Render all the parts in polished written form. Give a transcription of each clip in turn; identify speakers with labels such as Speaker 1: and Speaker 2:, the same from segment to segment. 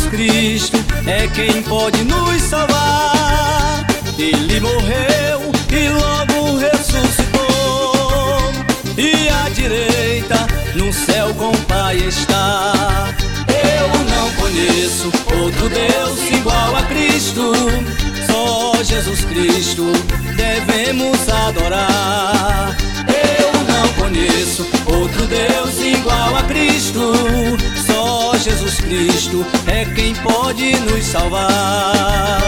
Speaker 1: Cristo é quem pode nos salvar. Ele morreu e logo ressuscitou, e à direita no céu com o Pai está. Eu não conheço outro Deus igual a Cristo, só Jesus Cristo devemos adorar. Eu não conheço outro Deus igual a Cristo, só Jesus Cristo é quem pode nos salvar.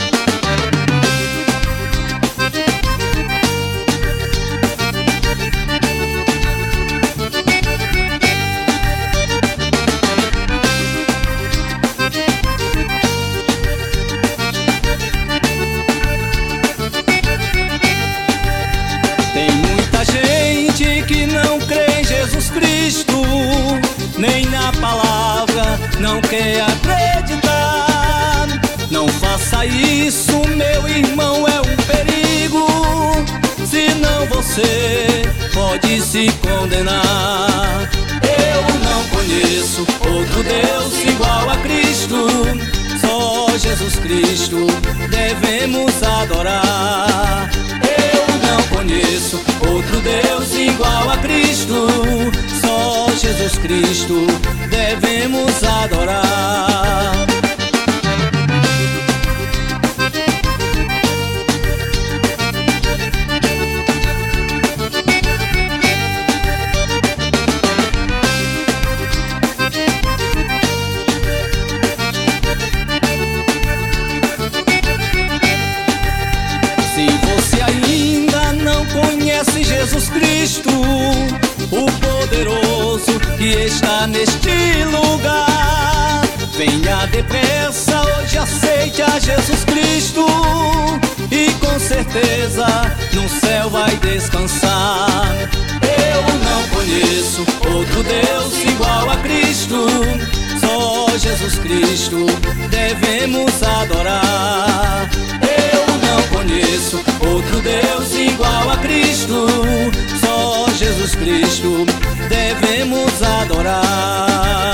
Speaker 1: Que não crê em Jesus Cristo, nem na palavra não quer acreditar. Não faça isso, meu irmão, é um perigo, senão você pode se condenar. Eu não conheço outro Deus igual a Cristo, só Jesus Cristo devemos adorar. Eu não conheço outro Deus igual a Cristo, só Jesus Cristo devemos adorar. Se você ainda não conhece Jesus Cristo, o poderoso que está neste lugar, venha depressa, hoje aceite a Jesus Cristo, e com certeza no céu vai descansar. Eu não conheço outro Deus igual a Cristo, só Jesus Cristo devemos adorar. Eu não conheço outro Deus igual a Cristo, só Jesus Cristo devemos adorar.